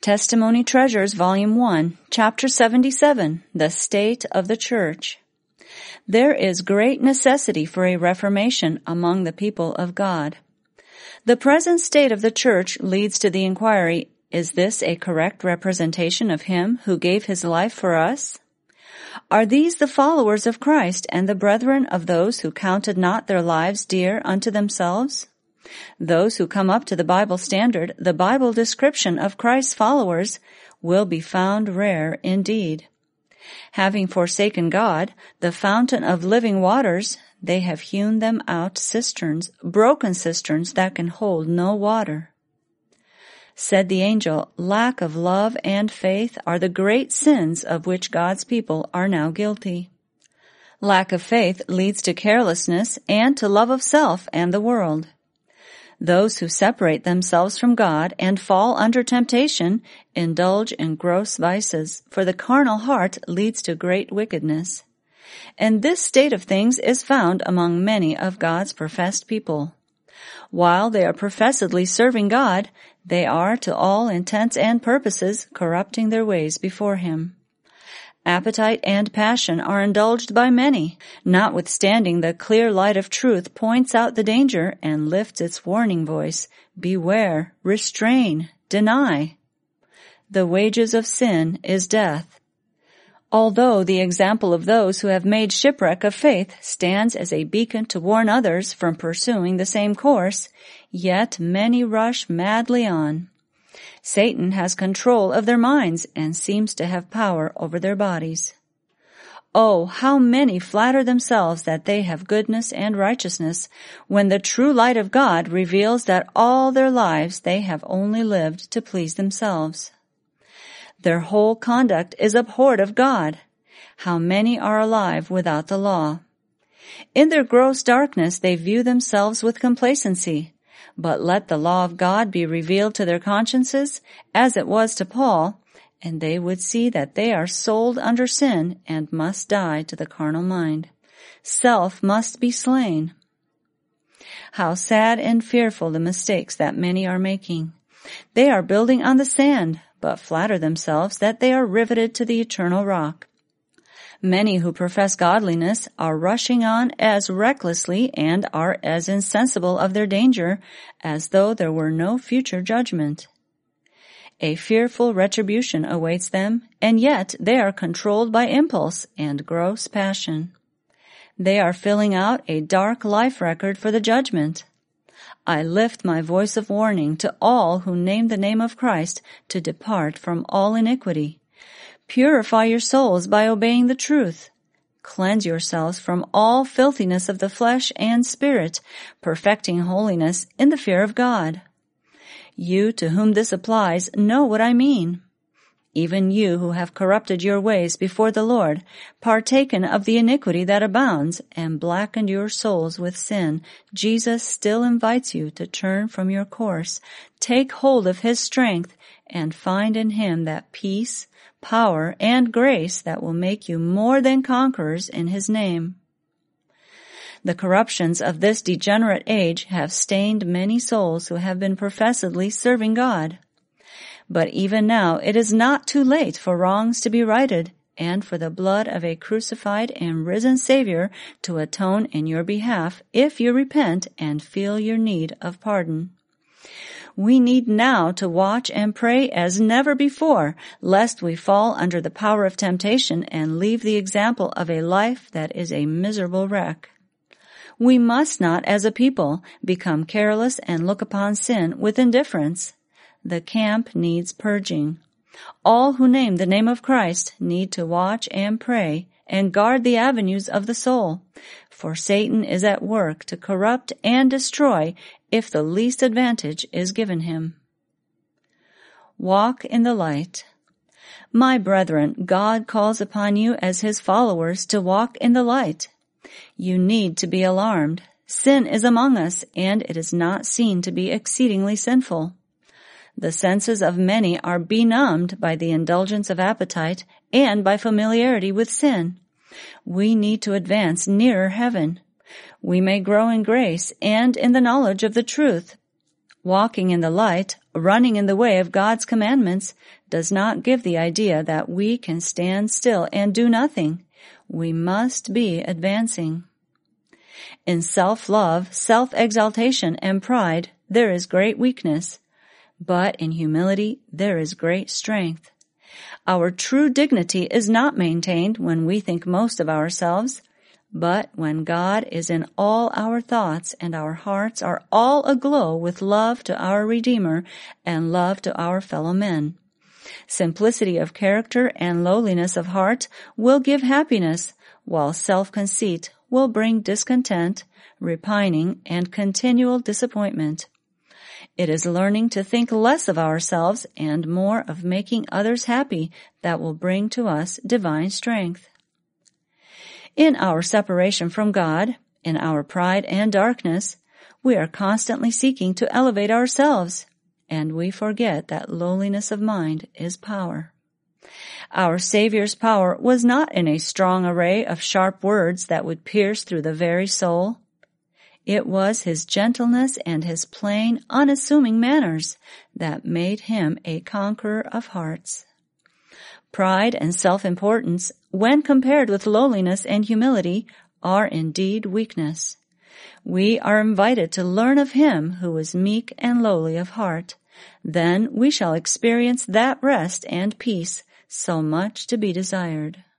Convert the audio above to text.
Testimony Treasures, Volume 1, Chapter 77, The State of the Church. There is great necessity for a reformation among the people of God. The present state of the Church leads to the inquiry, is this a correct representation of Him who gave His life for us? Are these the followers of Christ and the brethren of those who counted not their lives dear unto themselves? Those who come up to the Bible standard, the Bible description of Christ's followers, will be found rare indeed. Having forsaken God, the fountain of living waters, they have hewn them out cisterns, broken cisterns that can hold no water. Said the angel, lack of love and faith are the great sins of which God's people are now guilty. Lack of faith leads to carelessness and to love of self and the world. Those who separate themselves from God and fall under temptation indulge in gross vices, for the carnal heart leads to great wickedness. And this state of things is found among many of God's professed people. While they are professedly serving God, they are to all intents and purposes corrupting their ways before Him. Appetite and passion are indulged by many, notwithstanding the clear light of truth points out the danger and lifts its warning voice, beware, restrain, deny. The wages of sin is death. Although the example of those who have made shipwreck of faith stands as a beacon to warn others from pursuing the same course, yet many rush madly on. Satan has control of their minds and seems to have power over their bodies. Oh, how many flatter themselves that they have goodness and righteousness, when the true light of God reveals that all their lives they have only lived to please themselves. Their whole conduct is abhorred of God. How many are alive without the law? In their gross darkness they view themselves with complacency. But let the law of God be revealed to their consciences, as it was to Paul, and they would see that they are sold under sin and must die to the carnal mind. Self must be slain. How sad and fearful the mistakes that many are making. They are building on the sand, but flatter themselves that they are riveted to the eternal rock. Many who profess godliness are rushing on as recklessly and are as insensible of their danger as though there were no future judgment. A fearful retribution awaits them, and yet they are controlled by impulse and gross passion. They are filling out a dark life record for the judgment. I lift my voice of warning to all who name the name of Christ to depart from all iniquity. Purify your souls by obeying the truth. Cleanse yourselves from all filthiness of the flesh and spirit, perfecting holiness in the fear of God. You to whom this applies know what I mean. Even you who have corrupted your ways before the Lord, partaken of the iniquity that abounds, and blackened your souls with sin, Jesus still invites you to turn from your course, take hold of His strength, and find in Him that peace, power, and grace that will make you more than conquerors in His name. The corruptions of this degenerate age have stained many souls who have been professedly serving God. But even now it is not too late for wrongs to be righted, and for the blood of a crucified and risen Savior to atone in your behalf if you repent and feel your need of pardon. We need now to watch and pray as never before, lest we fall under the power of temptation and leave the example of a life that is a miserable wreck. We must not, as a people, become careless and look upon sin with indifference. The camp needs purging. All who name the name of Christ need to watch and pray and guard the avenues of the soul, for Satan is at work to corrupt and destroy if the least advantage is given him. Walk in the light. My brethren, God calls upon you as His followers to walk in the light. You need to be alarmed. Sin is among us, and it is not seen to be exceedingly sinful. The senses of many are benumbed by the indulgence of appetite and by familiarity with sin. We need to advance nearer heaven. We may grow in grace and in the knowledge of the truth. Walking in the light, running in the way of God's commandments, does not give the idea that we can stand still and do nothing. We must be advancing. In self-love, self-exaltation, and pride, there is great weakness, but in humility there is great strength. Our true dignity is not maintained when we think most of ourselves, but when God is in all our thoughts and our hearts are all aglow with love to our Redeemer and love to our fellow men. Simplicity of character and lowliness of heart will give happiness, while self-conceit will bring discontent, repining, and continual disappointment. It is learning to think less of ourselves and more of making others happy that will bring to us divine strength. In our separation from God, in our pride and darkness, we are constantly seeking to elevate ourselves, and we forget that lowliness of mind is power. Our Savior's power was not in a strong array of sharp words that would pierce through the very soul. It was his gentleness and his plain, unassuming manners that made him a conqueror of hearts. Pride and self-importance, when compared with lowliness and humility, are indeed weakness. We are invited to learn of him who is meek and lowly of heart. Then we shall experience that rest and peace so much to be desired.